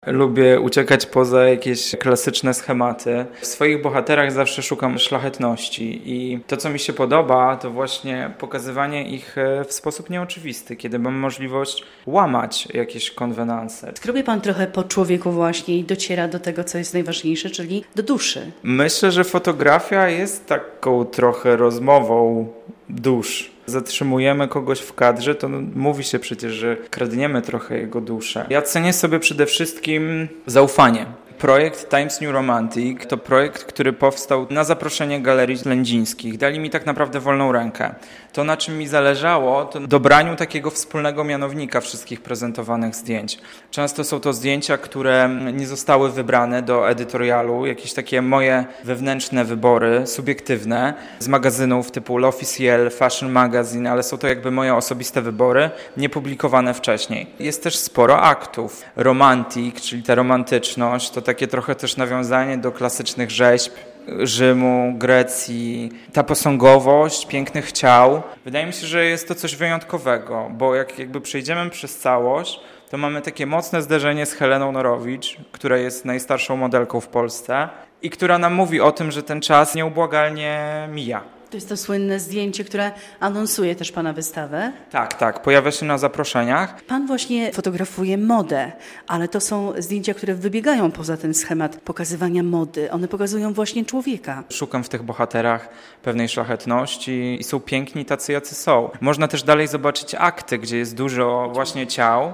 Lubię uciekać poza jakieś klasyczne schematy. W swoich bohaterach zawsze szukam szlachetności i to, co mi się podoba, to właśnie pokazywanie ich w sposób nieoczywisty, kiedy mam możliwość łamać jakieś konwenanse. Skrobie pan trochę po człowieku właśnie i dociera do tego, co jest najważniejsze, czyli do duszy. Myślę, że fotografia jest taką trochę rozmową dusz. Zatrzymujemy kogoś w kadrze, to mówi się przecież, że kradniemy trochę jego duszę. Ja cenię sobie przede wszystkim zaufanie. Projekt Times New Romantic to projekt, który powstał na zaproszenie Galerii Lędzińskich. Dali mi tak naprawdę wolną rękę. To, na czym mi zależało, to dobraniu takiego wspólnego mianownika wszystkich prezentowanych zdjęć. Często są to zdjęcia, które nie zostały wybrane do edytorialu, jakieś takie moje wewnętrzne wybory, subiektywne, z magazynów typu L'Officiel, Fashion Magazine, ale są to jakby moje osobiste wybory, niepublikowane wcześniej. Jest też sporo aktów. Romantik, czyli ta romantyczność, to takie trochę też nawiązanie do klasycznych rzeźb Rzymu, Grecji, ta posągowość pięknych ciał. Wydaje mi się, że jest to coś wyjątkowego, bo jak jakby przejdziemy przez całość, to mamy takie mocne zderzenie z Heleną Norowicz, która jest najstarszą modelką w Polsce i która nam mówi o tym, że ten czas nieubłagalnie mija. To jest to słynne zdjęcie, które anonsuje też pana wystawę. Tak, pojawia się na zaproszeniach. Pan właśnie fotografuje modę, ale to są zdjęcia, które wybiegają poza ten schemat pokazywania mody. One pokazują właśnie człowieka. Szukam w tych bohaterach pewnej szlachetności i są piękni tacy, jacy są. Można też dalej zobaczyć akty, gdzie jest dużo właśnie ciał.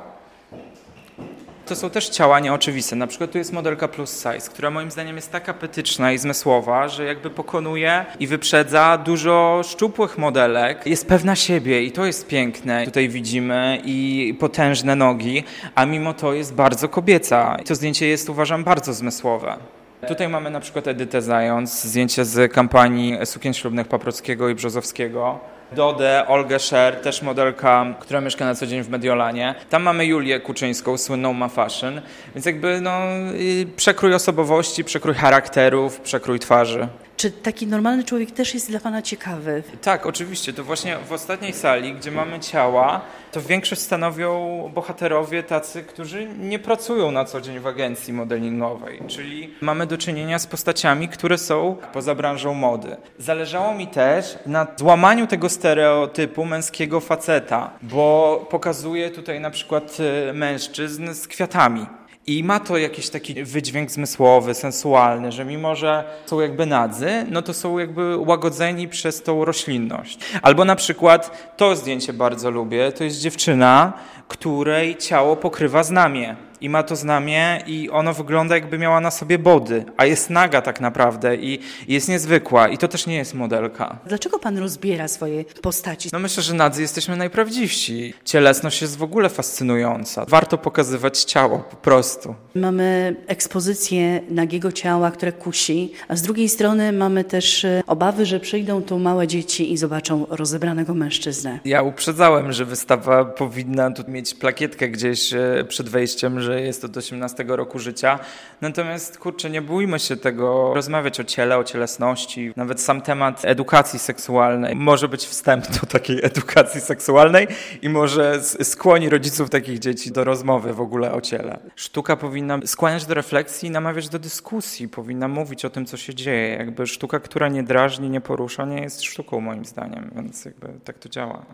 To są też ciała nieoczywiste. Na przykład tu jest modelka plus size, która moim zdaniem jest tak apetyczna i zmysłowa, że jakby pokonuje i wyprzedza dużo szczupłych modelek. Jest pewna siebie i to jest piękne. Tutaj widzimy i potężne nogi, a mimo to jest bardzo kobieca. To zdjęcie jest, uważam, bardzo zmysłowe. Tutaj mamy na przykład Edytę Zając, zdjęcie z kampanii sukien ślubnych Paprockiego i Brzozowskiego. Dodę, Olgę Scher, też modelka, która mieszka na co dzień w Mediolanie. Tam mamy Julię Kuczyńską, słynną Ma Fashion, więc jakby przekrój osobowości, przekrój charakterów, przekrój twarzy. Czy taki normalny człowiek też jest dla pana ciekawy? Tak, oczywiście. To właśnie w ostatniej sali, gdzie mamy ciała, to większość stanowią bohaterowie tacy, którzy nie pracują na co dzień w agencji modelingowej. Czyli mamy do czynienia z postaciami, które są poza branżą mody. Zależało mi też na złamaniu tego stereotypu męskiego faceta, bo pokazuje tutaj na przykład mężczyzn z kwiatami. I ma to jakiś taki wydźwięk zmysłowy, sensualny, że mimo, że są jakby nadzy, no to są jakby łagodzeni przez tą roślinność. Albo na przykład to zdjęcie bardzo lubię, to jest dziewczyna, której ciało pokrywa znamie. I ma to znamie i ono wygląda, jakby miała na sobie body, a jest naga tak naprawdę i jest niezwykła. I to też nie jest modelka. Dlaczego pan rozbiera swoje postaci? No myślę, że nadzy jesteśmy najprawdziwsi. Cielesność jest w ogóle fascynująca. Warto pokazywać ciało po prostu. Mamy ekspozycję nagiego ciała, które kusi, a z drugiej strony mamy też obawy, że przyjdą tu małe dzieci i zobaczą rozebranego mężczyznę. Ja uprzedzałem, że wystawa powinna tu mieć plakietkę gdzieś przed wejściem, że jest od 18 roku życia. Natomiast nie bójmy się tego, rozmawiać o ciele, o cielesności. Nawet sam temat edukacji seksualnej może być wstęp do takiej edukacji seksualnej i może skłoni rodziców takich dzieci do rozmowy w ogóle o ciele. Sztuka powinna skłaniać do refleksji i namawiać do dyskusji. Powinna mówić o tym, co się dzieje. Jakby sztuka, która nie drażni, nie porusza, nie jest sztuką moim zdaniem, więc jakby tak to działa.